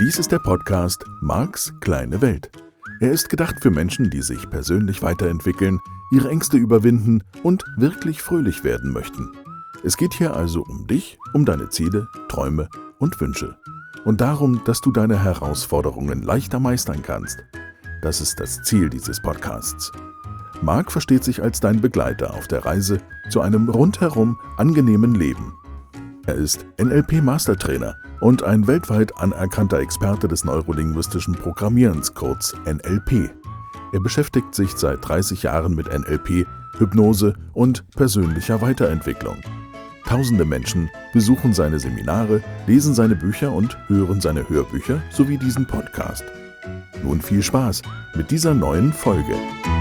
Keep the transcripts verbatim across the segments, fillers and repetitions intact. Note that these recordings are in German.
Dies ist der Podcast Marks kleine Welt. Er ist gedacht für Menschen, die sich persönlich weiterentwickeln, ihre Ängste überwinden und wirklich fröhlich werden möchten. Es geht hier also um dich, um deine Ziele, Träume und Wünsche. Und darum, dass du deine Herausforderungen leichter meistern kannst. Das ist das Ziel dieses Podcasts. Mark versteht sich als dein Begleiter auf der Reise zu einem rundherum angenehmen Leben. Er ist N L P-Mastertrainer und ein weltweit anerkannter Experte des neurolinguistischen Programmierens, kurz N L P. Er beschäftigt sich seit dreißig Jahren mit N L P, Hypnose und persönlicher Weiterentwicklung. Tausende Menschen besuchen seine Seminare, lesen seine Bücher und hören seine Hörbücher sowie diesen Podcast. Nun viel Spaß mit dieser neuen Folge.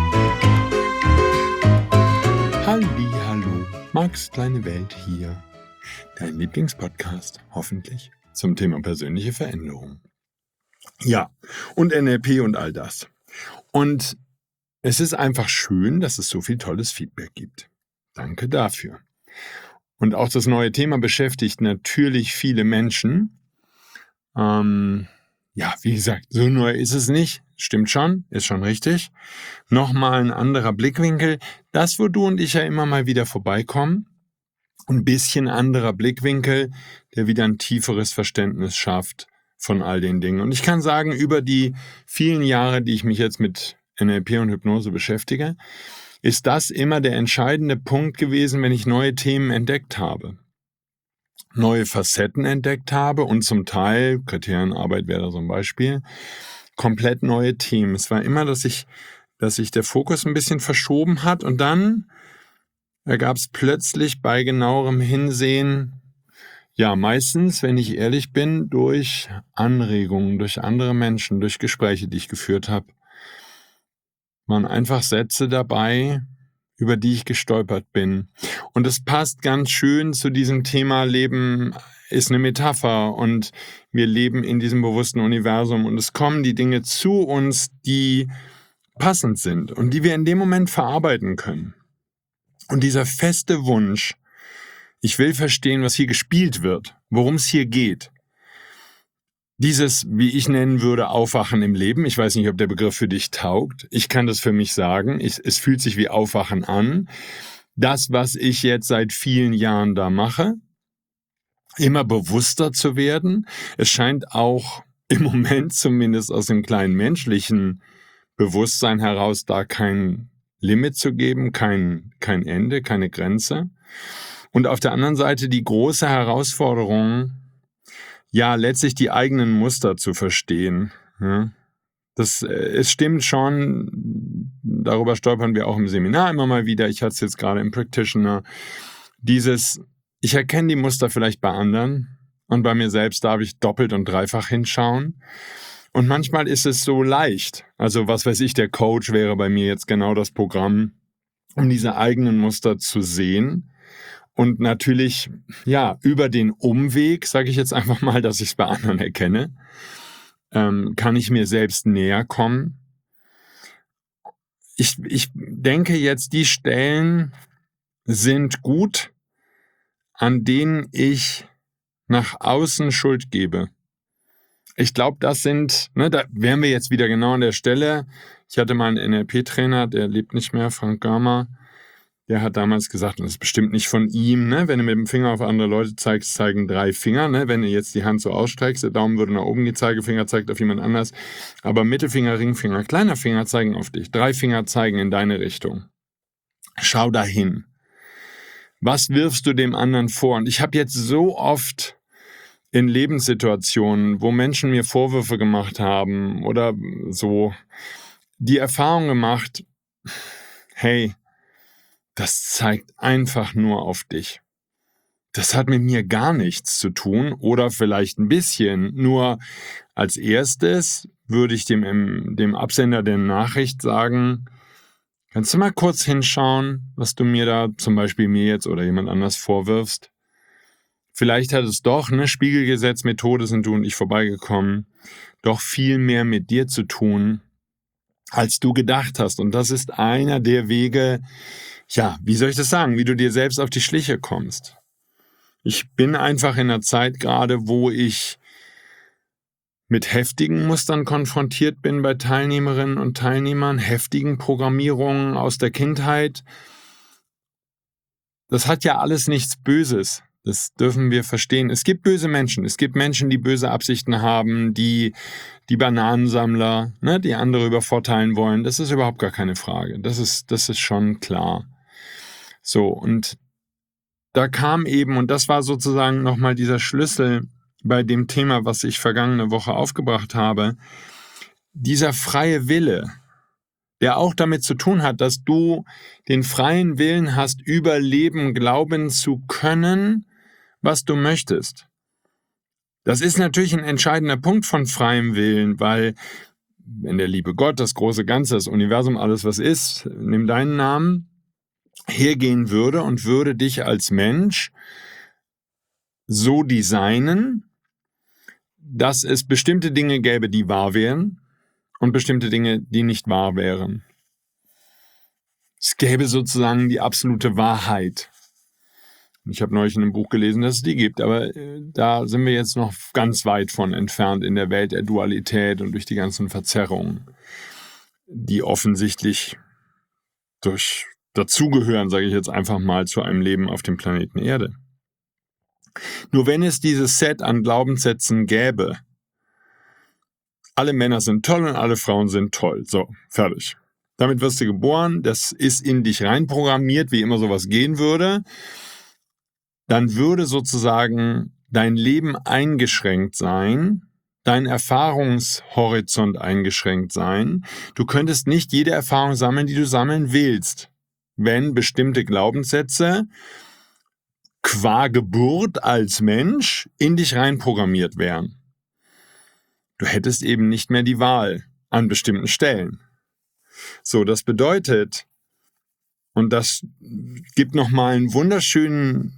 Halli, hallo, Marks kleine Welt hier. Dein Lieblingspodcast, hoffentlich, zum Thema persönliche Veränderung. Ja, und N L P und all das. Und es ist einfach schön, dass es so viel tolles Feedback gibt. Danke dafür. Und auch das neue Thema beschäftigt natürlich viele Menschen. Ähm, ja, wie gesagt, so neu ist es nicht. Stimmt schon, ist schon richtig. Nochmal ein anderer Blickwinkel. Das, wo du und ich ja immer mal wieder vorbeikommen. Ein bisschen anderer Blickwinkel, der wieder ein tieferes Verständnis schafft von all den Dingen. Und ich kann sagen, über die vielen Jahre, die ich mich jetzt mit N L P und Hypnose beschäftige, ist das immer der entscheidende Punkt gewesen, wenn ich neue Themen entdeckt habe. Neue Facetten entdeckt habe und zum Teil, Kriterienarbeit wäre da so ein Beispiel, komplett neue Themen. Es war immer, dass sich dass sich der Fokus ein bisschen verschoben hat und dann ergab es plötzlich bei genauerem Hinsehen, ja meistens, wenn ich ehrlich bin, durch Anregungen, durch andere Menschen, durch Gespräche, die ich geführt habe, waren einfach Sätze dabei, über die ich gestolpert bin. Und es passt ganz schön zu diesem Thema, Leben ist eine Metapher und wir leben in diesem bewussten Universum und es kommen die Dinge zu uns, die passend sind und die wir in dem Moment verarbeiten können. Und dieser feste Wunsch, ich will verstehen, was hier gespielt wird, worum es hier geht. Dieses, wie ich nennen würde, Aufwachen im Leben. Ich weiß nicht, ob der Begriff für dich taugt. Ich kann das für mich sagen. Ich, es fühlt sich wie Aufwachen an. Das, was ich jetzt seit vielen Jahren da mache, immer bewusster zu werden. Es scheint auch im Moment zumindest aus dem kleinen menschlichen Bewusstsein heraus da kein Limit zu geben, kein, kein Ende, keine Grenze. Und auf der anderen Seite die große Herausforderung, ja, letztlich die eigenen Muster zu verstehen. Ja, das, es stimmt schon, darüber stolpern wir auch im Seminar immer mal wieder, ich hatte es jetzt gerade im Practitioner, dieses, ich erkenne die Muster vielleicht bei anderen und bei mir selbst darf ich doppelt und dreifach hinschauen. Und manchmal ist es so leicht, also was weiß ich, der Coach wäre bei mir jetzt genau das Programm, um diese eigenen Muster zu sehen. Und natürlich, ja, über den Umweg, sage ich jetzt einfach mal, dass ich es bei anderen erkenne, ähm, kann ich mir selbst näher kommen. Ich, ich denke jetzt, die Stellen sind gut, an denen ich nach außen Schuld gebe. Ich glaube, das sind, ne, da wären wir jetzt wieder genau an der Stelle. Ich hatte mal einen N L P-Trainer, der lebt nicht mehr, Frank Görmer. Der hat damals gesagt, und das ist bestimmt nicht von ihm, ne, wenn du mit dem Finger auf andere Leute zeigst, zeigen drei Finger. Ne, wenn du jetzt die Hand so ausstreckst, der Daumen würde nach oben, die Zeigefinger zeigt auf jemand anders. Aber Mittelfinger, Ringfinger, kleiner Finger zeigen auf dich. Drei Finger zeigen in deine Richtung. Schau dahin. Was wirfst du dem anderen vor? Und ich habe jetzt so oft in Lebenssituationen, wo Menschen mir Vorwürfe gemacht haben oder so, die Erfahrung gemacht, hey, das zeigt einfach nur auf dich. Das hat mit mir gar nichts zu tun oder vielleicht ein bisschen. Nur als erstes würde ich dem, dem Absender der Nachricht sagen, kannst du mal kurz hinschauen, was du mir da zum Beispiel mir jetzt oder jemand anders vorwirfst? Vielleicht hat es doch, ne, Spiegelgesetz-Methode sind du und ich vorbeigekommen, doch viel mehr mit dir zu tun, als du gedacht hast. Und das ist einer der Wege, ja, wie soll ich das sagen, wie du dir selbst auf die Schliche kommst. Ich bin einfach in einer Zeit gerade, wo ich mit heftigen Mustern konfrontiert bin bei Teilnehmerinnen und Teilnehmern, heftigen Programmierungen aus der Kindheit. Das hat ja alles nichts Böses. Das dürfen wir verstehen. Es gibt böse Menschen. Es gibt Menschen, die böse Absichten haben, die die Bananensammler, ne, die andere übervorteilen wollen. Das ist überhaupt gar keine Frage. Das ist, das ist schon klar. So, und da kam eben, und das war sozusagen nochmal dieser Schlüssel bei dem Thema, was ich vergangene Woche aufgebracht habe, dieser freie Wille, der auch damit zu tun hat, dass du den freien Willen hast, über Leben glauben zu können, was du möchtest. Das ist natürlich ein entscheidender Punkt von freiem Willen, weil wenn der liebe Gott, das große Ganze, das Universum, alles was ist, nimm deinen Namen, hergehen würde und würde dich als Mensch so designen, dass es bestimmte Dinge gäbe, die wahr wären und bestimmte Dinge, die nicht wahr wären. Es gäbe sozusagen die absolute Wahrheit. Ich habe neulich in einem Buch gelesen, dass es die gibt, aber äh, da sind wir jetzt noch ganz weit von entfernt in der Welt der Dualität und durch die ganzen Verzerrungen, die offensichtlich durch dazugehören, sage ich jetzt einfach mal, zu einem Leben auf dem Planeten Erde. Nur wenn es dieses Set an Glaubenssätzen gäbe, alle Männer sind toll und alle Frauen sind toll, so, fertig. Damit wirst du geboren, das ist in dich reinprogrammiert, wie immer sowas gehen würde, dann würde sozusagen dein Leben eingeschränkt sein, dein Erfahrungshorizont eingeschränkt sein. Du könntest nicht jede Erfahrung sammeln, die du sammeln willst, wenn bestimmte Glaubenssätze qua Geburt als Mensch in dich reinprogrammiert wären. Du hättest eben nicht mehr die Wahl an bestimmten Stellen. So, das bedeutet, und das gibt nochmal einen wunderschönen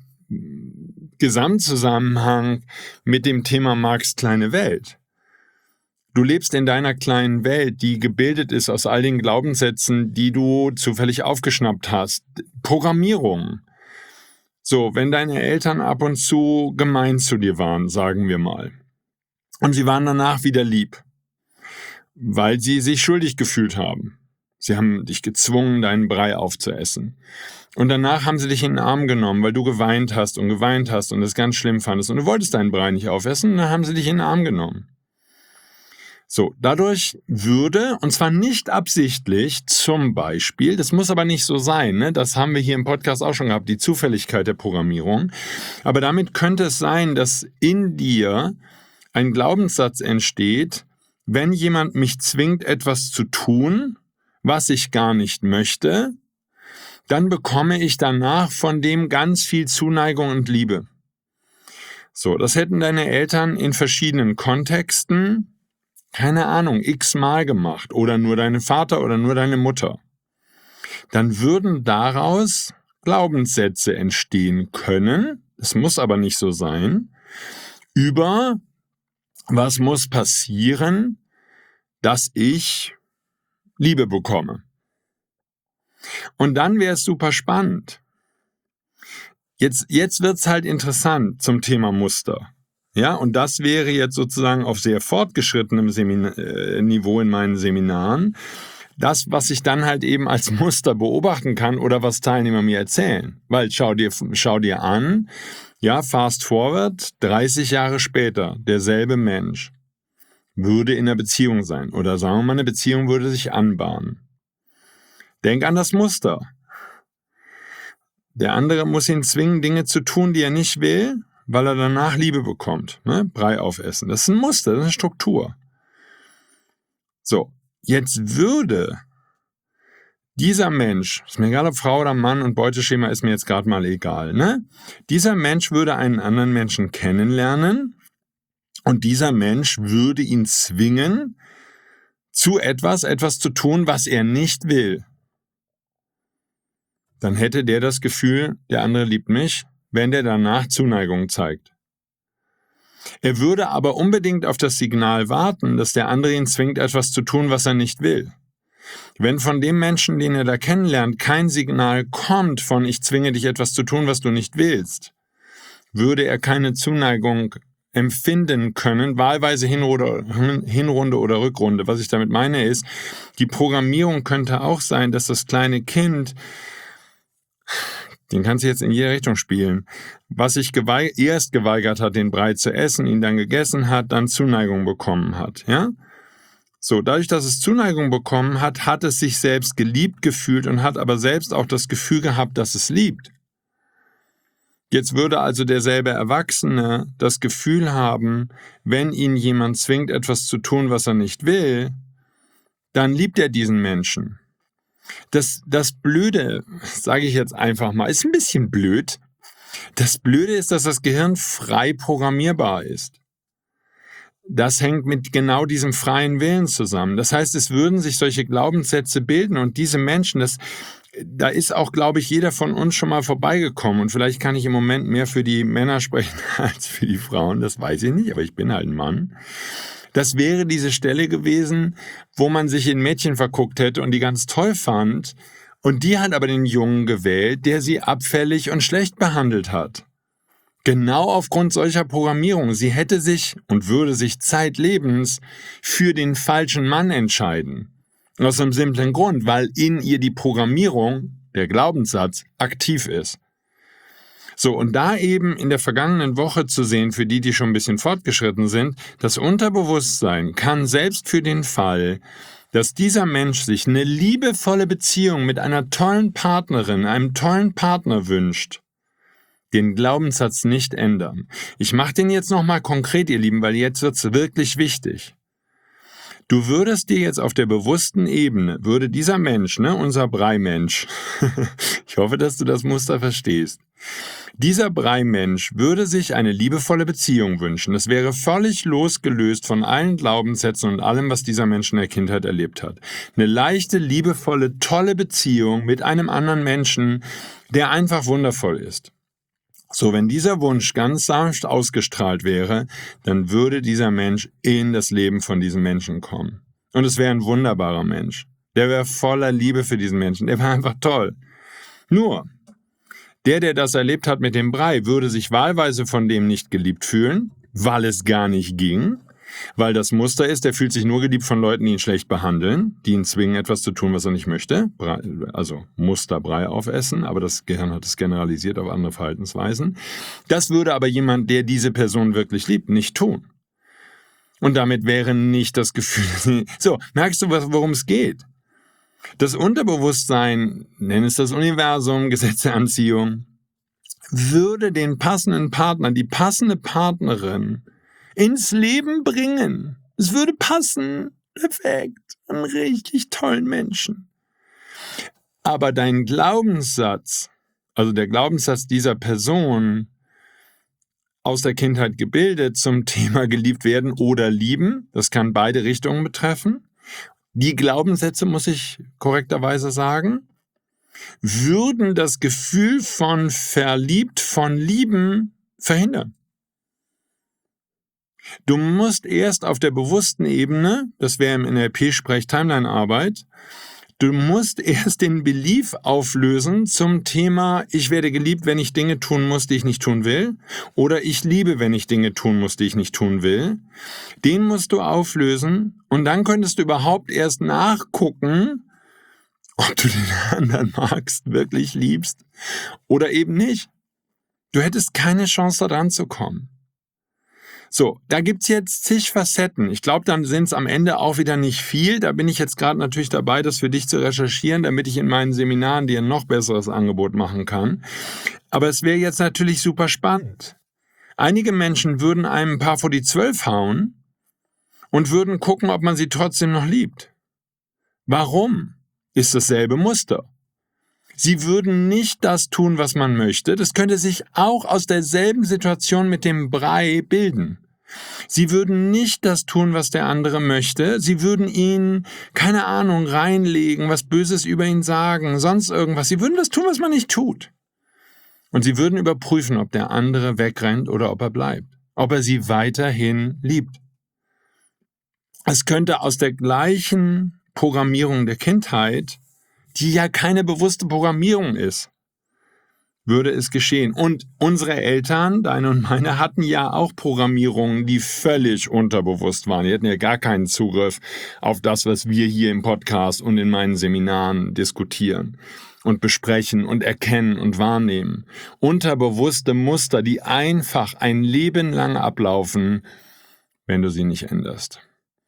Gesamtzusammenhang mit dem Thema Marx' kleine Welt. Du lebst in deiner kleinen Welt, die gebildet ist aus all den Glaubenssätzen, die du zufällig aufgeschnappt hast. Programmierung. So, wenn deine Eltern ab und zu gemein zu dir waren, sagen wir mal, und sie waren danach wieder lieb, weil sie sich schuldig gefühlt haben. Sie haben dich gezwungen, deinen Brei aufzuessen. Und danach haben sie dich in den Arm genommen, weil du geweint hast und geweint hast und es ganz schlimm fandest und du wolltest deinen Brei nicht aufessen und dann haben sie dich in den Arm genommen. So, dadurch würde, und zwar nicht absichtlich, zum Beispiel, das muss aber nicht so sein, ne? Das haben wir hier im Podcast auch schon gehabt, die Zufälligkeit der Programmierung, aber damit könnte es sein, dass in dir ein Glaubenssatz entsteht, wenn jemand mich zwingt, etwas zu tun, was ich gar nicht möchte, dann bekomme ich danach von dem ganz viel Zuneigung und Liebe. So, das hätten deine Eltern in verschiedenen Kontexten, keine Ahnung, x-mal gemacht oder nur dein Vater oder nur deine Mutter. Dann würden daraus Glaubenssätze entstehen können, es muss aber nicht so sein, über was muss passieren, dass ich Liebe bekomme. Und dann wäre es super spannend. Jetzt, jetzt wird es halt interessant zum Thema Muster. Ja, und das wäre jetzt sozusagen auf sehr fortgeschrittenem Seminar, äh, Niveau in meinen Seminaren. Das, was ich dann halt eben als Muster beobachten kann oder was Teilnehmer mir erzählen. Weil schau dir, schau dir an, ja, fast forward, dreißig Jahre später, derselbe Mensch würde in einer Beziehung sein. Oder sagen wir mal, eine Beziehung würde sich anbahnen. Denk an das Muster. Der andere muss ihn zwingen, Dinge zu tun, die er nicht will, weil er danach Liebe bekommt. Ne? Brei aufessen. Das ist ein Muster, das ist eine Struktur. So, jetzt würde dieser Mensch, ist mir egal ob Frau oder Mann und Beuteschema ist mir jetzt gerade mal egal, ne? Dieser Mensch würde einen anderen Menschen kennenlernen und dieser Mensch würde ihn zwingen, zu etwas, etwas zu tun, was er nicht will. Dann hätte der das Gefühl, der andere liebt mich, wenn der danach Zuneigung zeigt. Er würde aber unbedingt auf das Signal warten, dass der andere ihn zwingt, etwas zu tun, was er nicht will. Wenn von dem Menschen, den er da kennenlernt, kein Signal kommt von ich zwinge dich etwas zu tun, was du nicht willst, würde er keine Zuneigung empfinden können, wahlweise Hinrunde, Hinrunde oder Rückrunde. Was ich damit meine ist, die Programmierung könnte auch sein, dass das kleine Kind, den kannst du jetzt in jede Richtung spielen, was sich gewei- erst geweigert hat, den Brei zu essen, ihn dann gegessen hat, dann Zuneigung bekommen hat, ja? So, dadurch, dass es Zuneigung bekommen hat, hat es sich selbst geliebt gefühlt und hat aber selbst auch das Gefühl gehabt, dass es liebt. Jetzt würde also derselbe Erwachsene das Gefühl haben, wenn ihn jemand zwingt, etwas zu tun, was er nicht will, dann liebt er diesen Menschen. Das, das Blöde, sage ich jetzt einfach mal, ist ein bisschen blöd. Das Blöde ist, dass das Gehirn frei programmierbar ist. Das hängt mit genau diesem freien Willen zusammen. Das heißt, es würden sich solche Glaubenssätze bilden und diese Menschen, das, da ist auch, glaube ich, jeder von uns schon mal vorbeigekommen. Und vielleicht kann ich im Moment mehr für die Männer sprechen als für die Frauen, das weiß ich nicht, aber ich bin halt ein Mann. Das wäre diese Stelle gewesen, wo man sich in Mädchen verguckt hätte und die ganz toll fand. Und die hat aber den Jungen gewählt, der sie abfällig und schlecht behandelt hat. Genau aufgrund solcher Programmierung. Sie hätte sich und würde sich zeitlebens für den falschen Mann entscheiden. Aus einem simplen Grund, weil in ihr die Programmierung, der Glaubenssatz, aktiv ist. So, und da eben in der vergangenen Woche zu sehen, für die, die schon ein bisschen fortgeschritten sind, das Unterbewusstsein kann selbst für den Fall, dass dieser Mensch sich eine liebevolle Beziehung mit einer tollen Partnerin, einem tollen Partner wünscht, den Glaubenssatz nicht ändern. Ich mache den jetzt nochmal konkret, ihr Lieben, weil jetzt wird's wirklich wichtig. Du würdest dir jetzt auf der bewussten Ebene, würde dieser Mensch, ne, unser Brei-Mensch, ich hoffe, dass du das Muster verstehst, dieser Brei-Mensch würde sich eine liebevolle Beziehung wünschen. Das wäre völlig losgelöst von allen Glaubenssätzen und allem, was dieser Mensch in der Kindheit erlebt hat. Eine leichte, liebevolle, tolle Beziehung mit einem anderen Menschen, der einfach wundervoll ist. So, wenn dieser Wunsch ganz sanft ausgestrahlt wäre, dann würde dieser Mensch in das Leben von diesem Menschen kommen. Und es wäre ein wunderbarer Mensch. Der wäre voller Liebe für diesen Menschen. Der wäre einfach toll. Nur, der, der das erlebt hat mit dem Brei, würde sich wahlweise von dem nicht geliebt fühlen, weil es gar nicht ging. Weil das Muster ist, der fühlt sich nur geliebt von Leuten, die ihn schlecht behandeln, die ihn zwingen, etwas zu tun, was er nicht möchte. Also Muster Brei aufessen, aber das Gehirn hat es generalisiert auf andere Verhaltensweisen. Das würde aber jemand, der diese Person wirklich liebt, nicht tun. Und damit wäre nicht das Gefühl... So, merkst du, worum es geht? Das Unterbewusstsein, nenn es das Universum, Gesetz der Anziehung, würde den passenden Partner, die passende Partnerin ins Leben bringen. Es würde passen. Perfekt. Einen richtig tollen Menschen. Aber dein Glaubenssatz, also der Glaubenssatz dieser Person, aus der Kindheit gebildet zum Thema geliebt werden oder lieben, das kann beide Richtungen betreffen. Die Glaubenssätze, muss ich korrekterweise sagen, würden das Gefühl von verliebt, von lieben verhindern. Du musst erst auf der bewussten Ebene, das wäre im N L P-Sprech Timeline-Arbeit, du musst erst den Belief auflösen zum Thema, ich werde geliebt, wenn ich Dinge tun muss, die ich nicht tun will, oder ich liebe, wenn ich Dinge tun muss, die ich nicht tun will. Den musst du auflösen und dann könntest du überhaupt erst nachgucken, ob du den anderen magst, wirklich liebst oder eben nicht. Du hättest keine Chance, da dran zu kommen. So, da gibt's jetzt zig Facetten. Ich glaube, dann sind's am Ende auch wieder nicht viel. Da bin ich jetzt gerade natürlich dabei, das für dich zu recherchieren, damit ich in meinen Seminaren dir ein noch besseres Angebot machen kann. Aber es wäre jetzt natürlich super spannend. Einige Menschen würden einem ein paar vor die Zwölf hauen und würden gucken, ob man sie trotzdem noch liebt. Warum? Ist dasselbe Muster. Sie würden nicht das tun, was man möchte. Das könnte sich auch aus derselben Situation mit dem Brei bilden. Sie würden nicht das tun, was der andere möchte. Sie würden ihn, keine Ahnung, reinlegen, was Böses über ihn sagen, sonst irgendwas. Sie würden das tun, was man nicht tut. Und sie würden überprüfen, ob der andere wegrennt oder ob er bleibt. Ob er sie weiterhin liebt. Es könnte aus der gleichen Programmierung der Kindheit, die ja keine bewusste Programmierung ist. würde es geschehen. Und unsere Eltern, deine und meine, hatten ja auch Programmierungen, die völlig unterbewusst waren. Die hatten ja gar keinen Zugriff auf das, was wir hier im Podcast und in meinen Seminaren diskutieren und besprechen und erkennen und wahrnehmen. Unterbewusste Muster, die einfach ein Leben lang ablaufen, wenn du sie nicht änderst.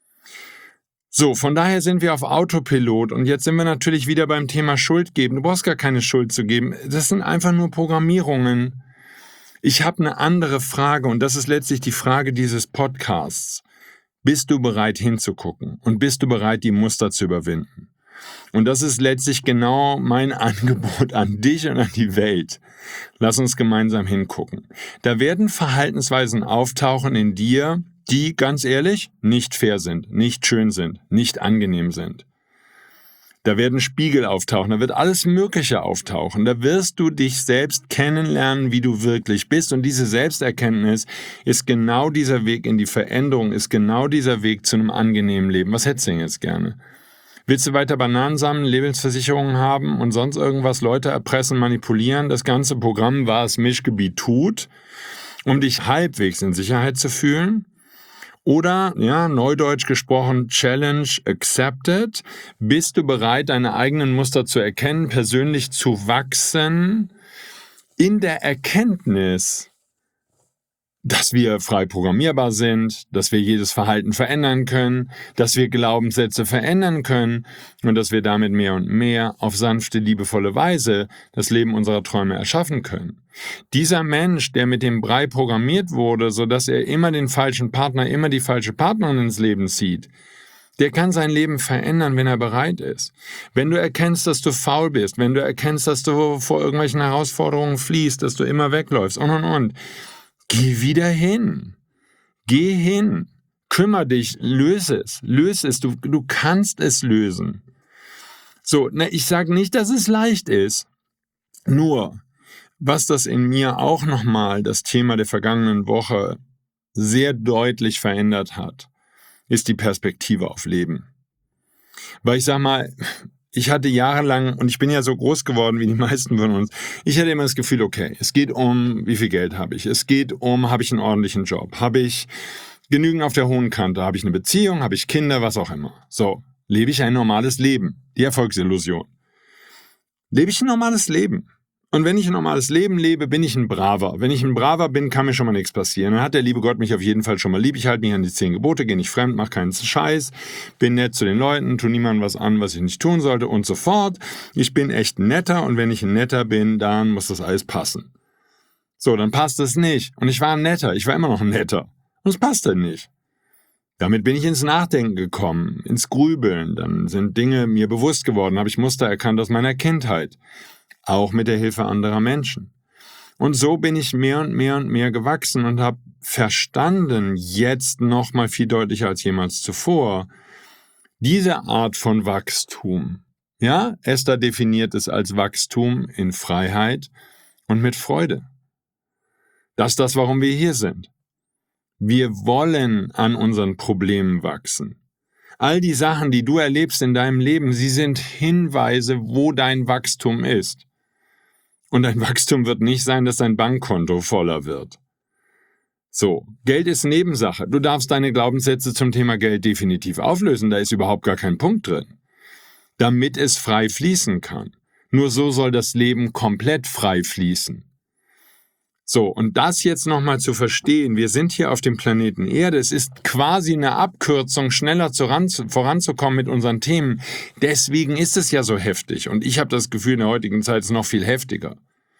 So, von daher sind wir auf Autopilot und jetzt sind wir natürlich wieder beim Thema Schuld geben. Du brauchst gar keine Schuld zu geben. Das sind einfach nur Programmierungen. Ich habe eine andere Frage und das ist letztlich die Frage dieses Podcasts. Bist du bereit hinzugucken und bist du bereit, die Muster zu überwinden? Und das ist letztlich genau mein Angebot an dich und an die Welt. Lass uns gemeinsam hingucken. Da werden Verhaltensweisen auftauchen in dir, die, ganz ehrlich, nicht fair sind, nicht schön sind, nicht angenehm sind. Da werden Spiegel auftauchen, da wird alles Mögliche auftauchen. Da wirst du dich selbst kennenlernen, wie du wirklich bist. Und diese Selbsterkenntnis ist genau dieser Weg in die Veränderung, ist genau dieser Weg zu einem angenehmen Leben. Was hättest du denn jetzt gerne? Willst du weiter Bananen sammeln, Lebensversicherungen haben und sonst irgendwas, Leute erpressen, manipulieren? Das ganze Programm, was Mischgebiet tut, um dich halbwegs in Sicherheit zu fühlen? Oder, ja, neudeutsch gesprochen, Challenge accepted. Bist du bereit, deine eigenen Muster zu erkennen, persönlich zu wachsen, in der Erkenntnis, dass wir frei programmierbar sind, dass wir jedes Verhalten verändern können, dass wir Glaubenssätze verändern können und dass wir damit mehr und mehr auf sanfte, liebevolle Weise das Leben unserer Träume erschaffen können. Dieser Mensch, der mit dem Brei programmiert wurde, sodass er immer den falschen Partner, immer die falsche Partnerin ins Leben zieht, der kann sein Leben verändern, wenn er bereit ist. Wenn du erkennst, dass du faul bist, wenn du erkennst, dass du vor irgendwelchen Herausforderungen fliehst, dass du immer wegläufst und und und, geh wieder hin. Geh hin. Kümmer dich. Löse es. Löse es. Du, du kannst es lösen. So, ne, ich sage nicht, dass es leicht ist. Nur, was das in mir auch nochmal das Thema der vergangenen Woche sehr deutlich verändert hat, ist die Perspektive auf Leben. Weil ich sag mal, ich hatte jahrelang, und ich bin ja so groß geworden wie die meisten von uns, ich hatte immer das Gefühl, okay, es geht um, wie viel Geld habe ich? Es geht um, habe ich einen ordentlichen Job? Habe ich genügend auf der hohen Kante? Habe ich eine Beziehung? Habe ich Kinder? Was auch immer. So, lebe ich ein normales Leben? Die Erfolgsillusion. Lebe ich ein normales Leben? Und wenn ich ein normales Leben lebe, bin ich ein Braver. Wenn ich ein Braver bin, kann mir schon mal nichts passieren. Dann hat der liebe Gott mich auf jeden Fall schon mal lieb. Ich halte mich an die zehn Gebote, gehe nicht fremd, mache keinen Scheiß, bin nett zu den Leuten, tu niemandem was an, was ich nicht tun sollte und so fort. Ich bin echt ein Netter und wenn ich ein Netter bin, dann muss das alles passen. So, dann passt es nicht. Und ich war ein Netter, ich war immer noch ein Netter. Und es passte nicht. Damit bin ich ins Nachdenken gekommen, ins Grübeln. Dann sind Dinge mir bewusst geworden, habe ich Muster erkannt aus meiner Kindheit. Auch mit der Hilfe anderer Menschen. Und so bin ich mehr und mehr und mehr gewachsen und habe verstanden, jetzt noch mal viel deutlicher als jemals zuvor, diese Art von Wachstum. Ja, Esther definiert es als Wachstum in Freiheit und mit Freude. Das ist das, warum wir hier sind. Wir wollen an unseren Problemen wachsen. All die Sachen, die du erlebst in deinem Leben, sie sind Hinweise, wo dein Wachstum ist. Und dein Wachstum wird nicht sein, dass dein Bankkonto voller wird. So, Geld ist Nebensache. Du darfst deine Glaubenssätze zum Thema Geld definitiv auflösen, da ist überhaupt gar kein Punkt drin. Damit es frei fließen kann. Nur so soll das Leben komplett frei fließen. So, und das jetzt nochmal zu verstehen, wir sind hier auf dem Planeten Erde, es ist quasi eine Abkürzung, schneller voranzukommen mit unseren Themen. Deswegen ist es ja so heftig und ich habe das Gefühl, in der heutigen Zeit ist es noch viel heftiger.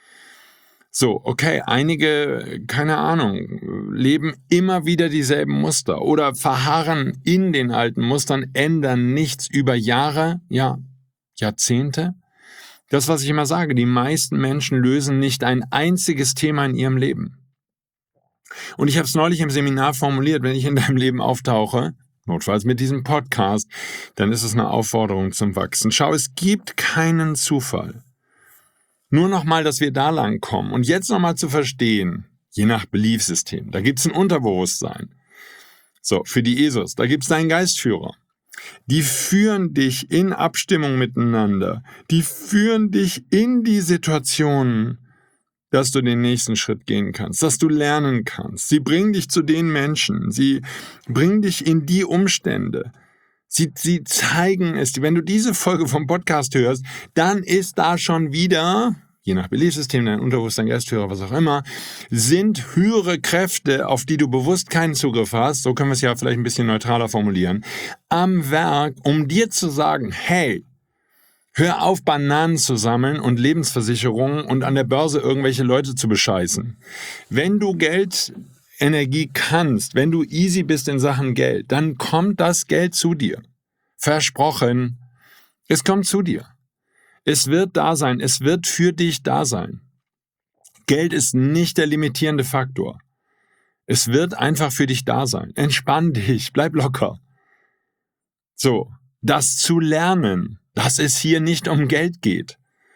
So, okay, einige, keine Ahnung, leben immer wieder dieselben Muster oder verharren in den alten Mustern, ändern nichts über Jahre, ja, Jahrzehnte. Das, was ich immer sage, die meisten Menschen lösen nicht ein einziges Thema in ihrem Leben. Und ich habe es neulich im Seminar formuliert, wenn ich in deinem Leben auftauche, notfalls mit diesem Podcast, dann ist es eine Aufforderung zum Wachsen. Schau, es gibt keinen Zufall. Nur nochmal, dass wir da lang kommen. Und jetzt nochmal zu verstehen, je nach Beliefsystem, da gibt es ein Unterbewusstsein. So, für die E S O S, da gibt es deinen Geistführer. Die führen dich in Abstimmung miteinander. Die führen dich in die Situationen, dass du den nächsten Schritt gehen kannst, dass du lernen kannst. Sie bringen dich zu den Menschen, sie bringen dich in die Umstände. Sie, sie zeigen es. Wenn du diese Folge vom Podcast hörst, dann ist da schon wieder, je nach Beliefssystem, dein Unterbewusstsein, Geistführer, was auch immer, sind höhere Kräfte, auf die du bewusst keinen Zugriff hast, so können wir es ja vielleicht ein bisschen neutraler formulieren, am Werk, um dir zu sagen, hey, hör auf, Bananen zu sammeln und Lebensversicherungen und an der Börse irgendwelche Leute zu bescheißen. Wenn du Geld, Energie kannst, wenn du easy bist in Sachen Geld, dann kommt das Geld zu dir. Versprochen. Es kommt zu dir. Es wird da sein. Es wird für dich da sein. Geld ist nicht der limitierende Faktor. Es wird einfach für dich da sein. Entspann dich. Bleib locker. So. Das zu lernen, dass es hier nicht um Geld geht.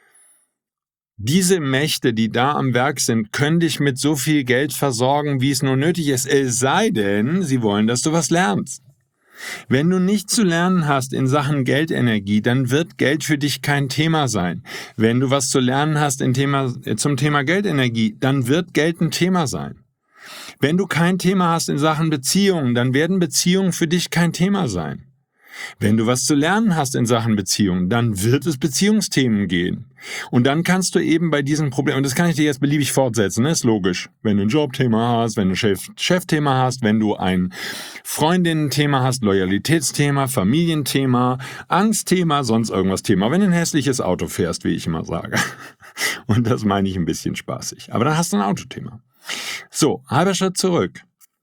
Diese Mächte, die da am Werk sind, können dich mit so viel Geld versorgen, wie es nur nötig ist, es sei denn, sie wollen, dass du was lernst. Wenn du nichts zu lernen hast in Sachen Geldenergie, dann wird Geld für dich kein Thema sein. Wenn du was zu lernen hast in Thema, zum Thema Geldenergie, dann wird Geld ein Thema sein. Wenn du kein Thema hast in Sachen Beziehungen, dann werden Beziehungen für dich kein Thema sein. Wenn du was zu lernen hast in Sachen Beziehungen, dann wird es Beziehungsthemen gehen. Und dann kannst du eben bei diesen Problemen, und das kann ich dir jetzt beliebig fortsetzen, ne? Ist logisch. Wenn du ein Jobthema hast, wenn du ein Chef, Chefthema hast, wenn du ein Freundinnen-Thema hast, Loyalitätsthema, Familienthema, Angstthema, sonst irgendwas Thema. Wenn du ein hässliches Auto fährst, wie ich immer sage. Und das meine ich ein bisschen spaßig. Aber dann hast du ein Autothema. So, halber Schritt zurück.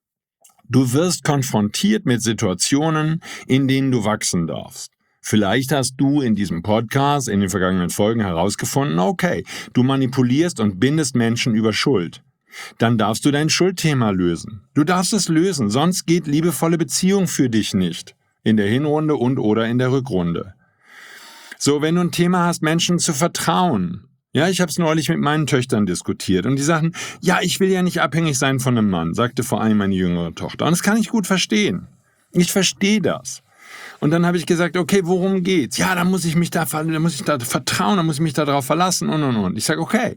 Du wirst konfrontiert mit Situationen, in denen du wachsen darfst. Vielleicht hast du in diesem Podcast, in den vergangenen Folgen herausgefunden, okay, du manipulierst und bindest Menschen über Schuld. Dann darfst du dein Schuldthema lösen. Du darfst es lösen, sonst geht liebevolle Beziehung für dich nicht. In der Hinrunde und oder in der Rückrunde. So, wenn du ein Thema hast, Menschen zu vertrauen. Ja, ich habe es neulich mit meinen Töchtern diskutiert und die sagten, ja, ich will ja nicht abhängig sein von einem Mann, sagte vor allem meine jüngere Tochter. Und das kann ich gut verstehen. Ich verstehe das. Und dann habe ich gesagt, okay, worum geht's? Ja, da muss ich mich da, da muss ich da vertrauen, da muss ich mich da drauf verlassen und und und. Ich sage, okay,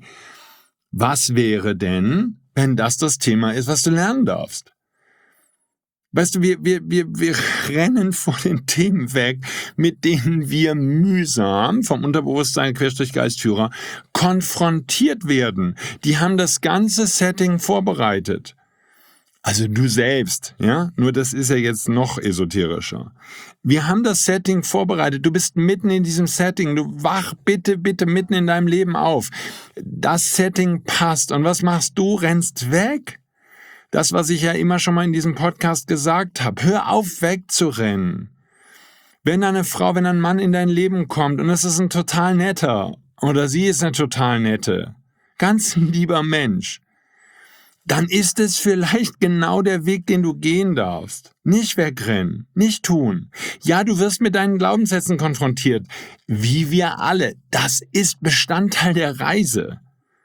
was wäre denn, wenn das das Thema ist, was du lernen darfst? Weißt du, wir, wir, wir, wir rennen vor den Themen weg, mit denen wir mühsam vom Unterbewusstsein Querstrich Geistführer konfrontiert werden. Die haben das ganze Setting vorbereitet. Also du selbst, ja? Nur das ist ja jetzt noch esoterischer. Wir haben das Setting vorbereitet. Du bist mitten in diesem Setting. Du wach bitte, bitte mitten in deinem Leben auf. Das Setting passt. Und was machst du? Rennst weg? Das, was ich ja immer schon mal in diesem Podcast gesagt habe. Hör auf, wegzurennen. Wenn eine Frau, wenn ein Mann in dein Leben kommt und es ist ein total netter oder sie ist eine total nette, ganz lieber Mensch, dann ist es vielleicht genau der Weg, den du gehen darfst. Nicht wegrennen, nicht tun. Ja, du wirst mit deinen Glaubenssätzen konfrontiert. Wie wir alle. Das ist Bestandteil der Reise.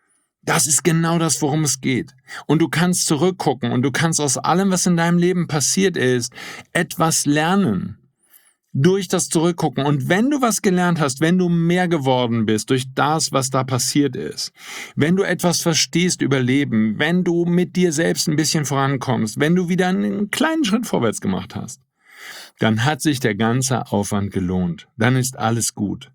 Das ist genau das, worum es geht. Und du kannst zurückgucken und du kannst aus allem, was in deinem Leben passiert ist, etwas lernen. Durch das Zurückgucken. Und wenn du was gelernt hast, wenn du mehr geworden bist durch das, was da passiert ist, wenn du etwas verstehst über Leben, wenn du mit dir selbst ein bisschen vorankommst, wenn du wieder einen kleinen Schritt vorwärts gemacht hast, dann hat sich der ganze Aufwand gelohnt. Dann ist alles gut.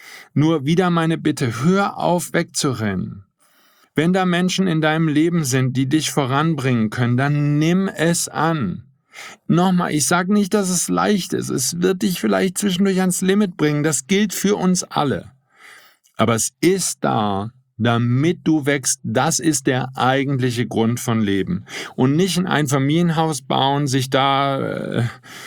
Nur wieder meine Bitte, hör auf, wegzurennen. Wenn da Menschen in deinem Leben sind, die dich voranbringen können, dann nimm es an. Nochmal, ich sage nicht, dass es leicht ist. Es wird dich vielleicht zwischendurch ans Limit bringen. Das gilt für uns alle. Aber es ist da, damit du wächst. Das ist der eigentliche Grund von Leben. Und nicht ein Einfamilienhaus bauen, sich da, äh,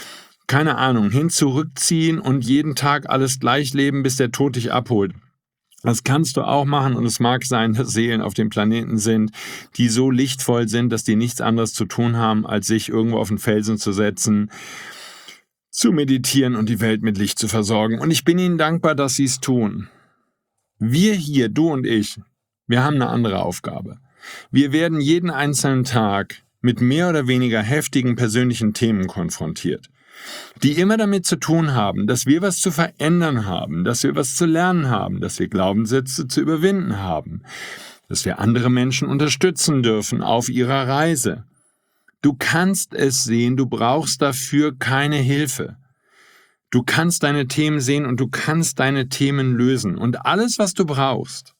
keine Ahnung, hin zurückziehen und jeden Tag alles gleich leben, bis der Tod dich abholt. Das kannst du auch machen und es mag sein, dass Seelen auf dem Planeten sind, die so lichtvoll sind, dass die nichts anderes zu tun haben, als sich irgendwo auf den Felsen zu setzen, zu meditieren und die Welt mit Licht zu versorgen. Und ich bin ihnen dankbar, dass sie es tun. Wir hier, du und ich, wir haben eine andere Aufgabe. Wir werden jeden einzelnen Tag mit mehr oder weniger heftigen persönlichen Themen konfrontiert, die immer damit zu tun haben, dass wir was zu verändern haben, dass wir was zu lernen haben, dass wir Glaubenssätze zu überwinden haben. dass wir andere Menschen unterstützen dürfen auf ihrer Reise. Du kannst es sehen, du brauchst dafür keine Hilfe. Du kannst deine Themen sehen und du kannst deine Themen lösen. Und alles, was du brauchst,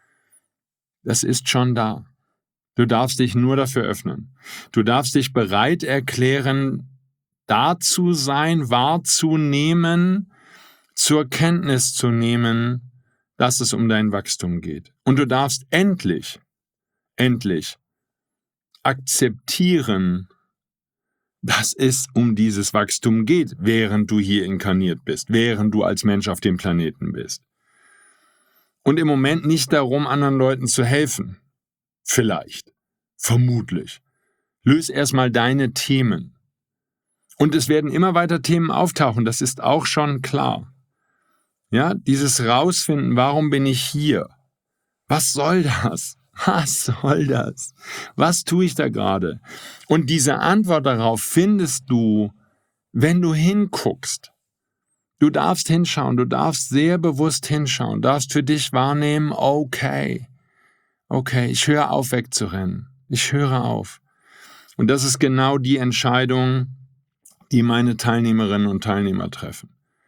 das ist schon da. Du darfst dich nur dafür öffnen. Du darfst dich bereit erklären, da zu sein, wahrzunehmen, zur Kenntnis zu nehmen, dass es um dein Wachstum geht. Und du darfst endlich, endlich akzeptieren, dass es um dieses Wachstum geht, während du hier inkarniert bist, während du als Mensch auf dem Planeten bist. Und im Moment nicht darum, anderen Leuten zu helfen. Vielleicht. Vermutlich. Löse erstmal deine Themen. Und es werden immer weiter Themen auftauchen, das ist auch schon klar. Ja, dieses Rausfinden, warum bin ich hier? Was soll das? Was soll das? Was tue ich da gerade? Und diese Antwort darauf findest du, wenn du hinguckst. Du darfst hinschauen, du darfst sehr bewusst hinschauen, darfst für dich wahrnehmen, okay, okay, ich höre auf wegzurennen, ich höre auf. Und das ist genau die Entscheidung, die meine Teilnehmerinnen und Teilnehmer treffen.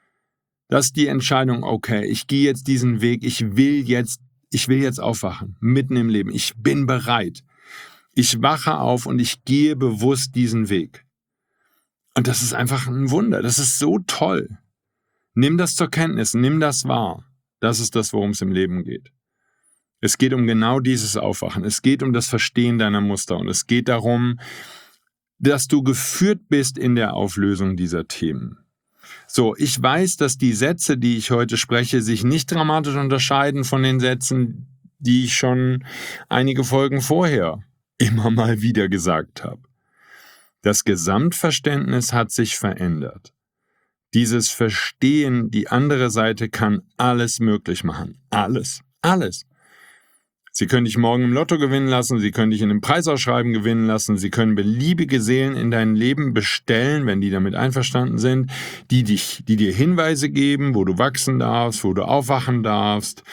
Das ist die Entscheidung, okay, ich gehe jetzt diesen Weg, ich will jetzt, ich will jetzt aufwachen, mitten im Leben, ich bin bereit. Ich wache auf und ich gehe bewusst diesen Weg. Und das ist einfach ein Wunder, das ist so toll. Nimm das zur Kenntnis, nimm das wahr. Das ist das, worum es im Leben geht. Es geht um genau dieses Aufwachen. Es geht um das Verstehen deiner Muster. Und es geht darum, dass du geführt bist in der Auflösung dieser Themen. So, ich weiß, dass die Sätze, die ich heute spreche, sich nicht dramatisch unterscheiden von den Sätzen, die ich schon einige Folgen vorher immer mal wieder gesagt habe. Das Gesamtverständnis hat sich verändert. Dieses Verstehen, die andere Seite kann alles möglich machen. Alles. Alles. Sie können dich morgen im Lotto gewinnen lassen, sie können dich in einem Preisausschreiben gewinnen lassen, sie können beliebige Seelen in dein Leben bestellen, wenn die damit einverstanden sind, die dich, die dir Hinweise geben, wo du wachsen darfst, wo du aufwachen darfst.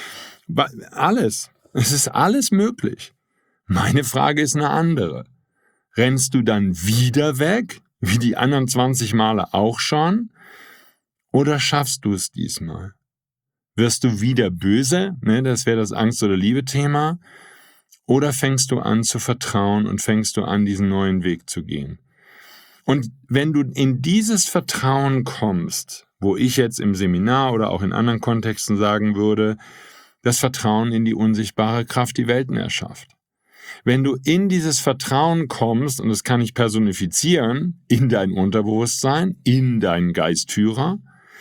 Alles. Es ist alles möglich. Meine Frage ist eine andere. Rennst du dann wieder weg, wie die anderen zwanzig Male auch schon? Oder schaffst du es diesmal? Wirst du wieder böse? Ne, das wäre das Angst- oder Liebe-Thema. Oder fängst du an zu vertrauen und fängst du an, diesen neuen Weg zu gehen? Und wenn du in dieses Vertrauen kommst, wo ich jetzt im Seminar oder auch in anderen Kontexten sagen würde, das Vertrauen in die unsichtbare Kraft, die Welten erschafft. Wenn du in dieses Vertrauen kommst, und das kann ich personifizieren, in dein Unterbewusstsein, in deinen Geistführer,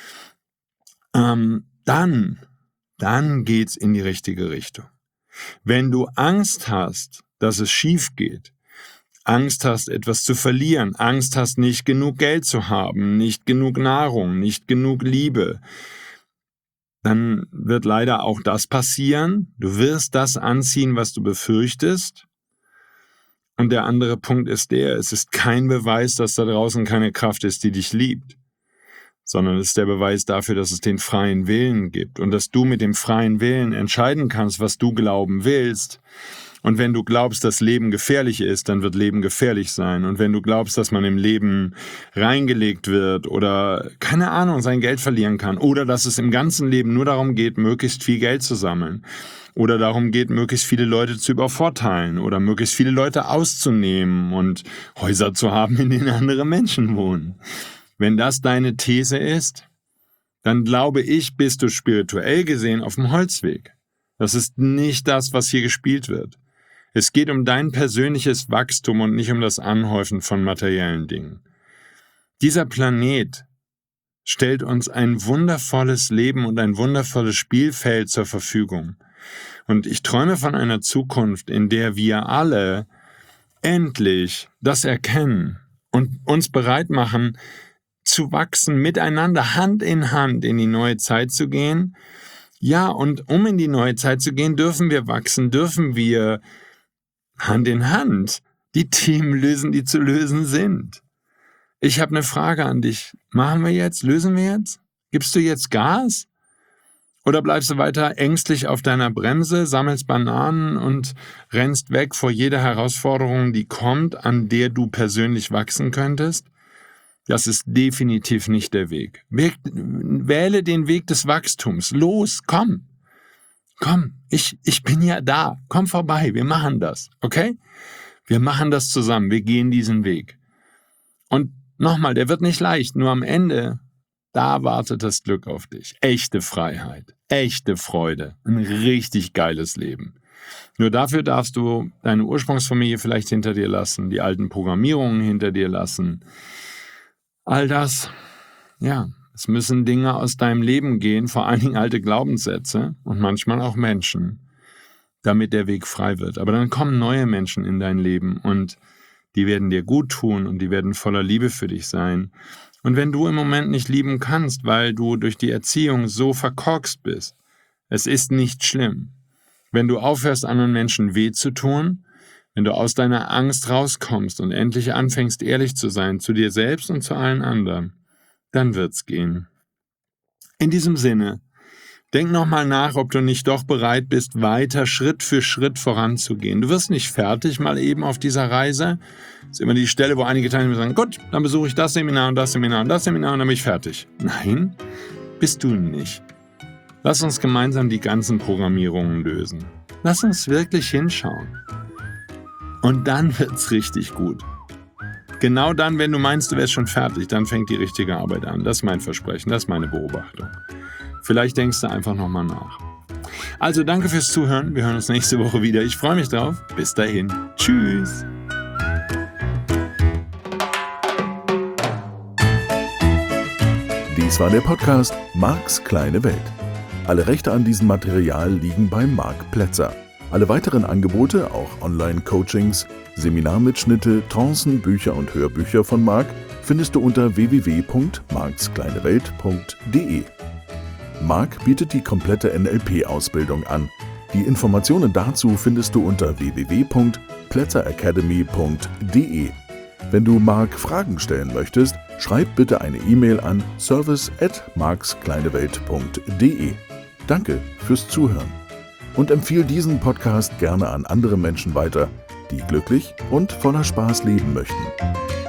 ähm, dann, dann geht's in die richtige Richtung. Wenn du Angst hast, dass es schief geht, Angst hast, etwas zu verlieren, Angst hast, nicht genug Geld zu haben, nicht genug Nahrung, nicht genug Liebe, dann wird leider auch das passieren. Du wirst das anziehen, was du befürchtest. Und der andere Punkt ist der, es ist kein Beweis, dass da draußen keine Kraft ist, die dich liebt, sondern es ist der Beweis dafür, dass es den freien Willen gibt und dass du mit dem freien Willen entscheiden kannst, was du glauben willst. Und wenn du glaubst, dass Leben gefährlich ist, dann wird Leben gefährlich sein. Und wenn du glaubst, dass man im Leben reingelegt wird oder, keine Ahnung, sein Geld verlieren kann oder dass es im ganzen Leben nur darum geht, möglichst viel Geld zu sammeln oder darum geht, möglichst viele Leute zu übervorteilen oder möglichst viele Leute auszunehmen und Häuser zu haben, in denen andere Menschen wohnen. Wenn das deine These ist, dann glaube ich, bist du spirituell gesehen auf dem Holzweg. Das ist nicht das, was hier gespielt wird. Es geht um dein persönliches Wachstum und nicht um das Anhäufen von materiellen Dingen. Dieser Planet stellt uns ein wundervolles Leben und ein wundervolles Spielfeld zur Verfügung. Und ich träume von einer Zukunft, in der wir alle endlich das erkennen und uns bereit machen, zu wachsen, miteinander Hand in Hand in die neue Zeit zu gehen. Ja, und um in die neue Zeit zu gehen, dürfen wir wachsen, dürfen wir Hand in Hand die Themen lösen, die zu lösen sind. Ich habe eine Frage an dich. Machen wir jetzt? Lösen wir jetzt? Gibst du jetzt Gas? Oder bleibst du weiter ängstlich auf deiner Bremse, sammelst Bananen und rennst weg vor jeder Herausforderung, die kommt, an der du persönlich wachsen könntest? Das ist definitiv nicht der Weg. Wähle den Weg des Wachstums. Los, komm. Komm, ich, ich bin ja da. Komm vorbei, wir machen das, okay? Wir machen das zusammen, wir gehen diesen Weg. Und nochmal, der wird nicht leicht, nur am Ende, da wartet das Glück auf dich. Echte Freiheit, echte Freude, ein richtig geiles Leben. Nur dafür darfst du deine Ursprungsfamilie vielleicht hinter dir lassen, die alten Programmierungen hinter dir lassen. All das, ja, es müssen Dinge aus deinem Leben gehen, vor allen Dingen alte Glaubenssätze und manchmal auch Menschen, damit der Weg frei wird. Aber dann kommen neue Menschen in dein Leben und die werden dir gut tun und die werden voller Liebe für dich sein. Und wenn du im Moment nicht lieben kannst, weil du durch die Erziehung so verkorkst bist, es ist nicht schlimm. Wenn du aufhörst, anderen Menschen weh zu tun, wenn du aus deiner Angst rauskommst und endlich anfängst, ehrlich zu sein, zu dir selbst und zu allen anderen, dann wird's gehen. In diesem Sinne, denk nochmal nach, ob du nicht doch bereit bist, weiter Schritt für Schritt voranzugehen. Du wirst nicht fertig mal eben auf dieser Reise. Das ist immer die Stelle, wo einige Teilnehmer sagen, gut, dann besuche ich das Seminar und das Seminar und das Seminar und dann bin ich fertig. Nein, bist du nicht. Lass uns gemeinsam die ganzen Programmierungen lösen. Lass uns wirklich hinschauen. Und dann wird's richtig gut. Genau dann, wenn du meinst, du wärst schon fertig, dann fängt die richtige Arbeit an. Das ist mein Versprechen, das ist meine Beobachtung. Vielleicht denkst du einfach nochmal nach. Also danke fürs Zuhören. Wir hören uns nächste Woche wieder. Ich freue mich drauf. Bis dahin. Tschüss. Dies war der Podcast Marks kleine Welt. Alle Rechte an diesem Material liegen bei Marc Plätzer. Alle weiteren Angebote, auch Online-Coachings, Seminarmitschnitte, Trancen, Bücher und Hörbücher von Marc, findest du unter w w w punkt marks kleine welt punkt d e. Marc bietet die komplette N L P-Ausbildung an. Die Informationen dazu findest du unter w w w punkt plätzer academy punkt d e. Wenn du Marc Fragen stellen möchtest, schreib bitte eine E-Mail an service at marks kleine welt punkt d e. Danke fürs Zuhören und empfehle diesen Podcast gerne an andere Menschen weiter, die glücklich und voller Spaß leben möchten.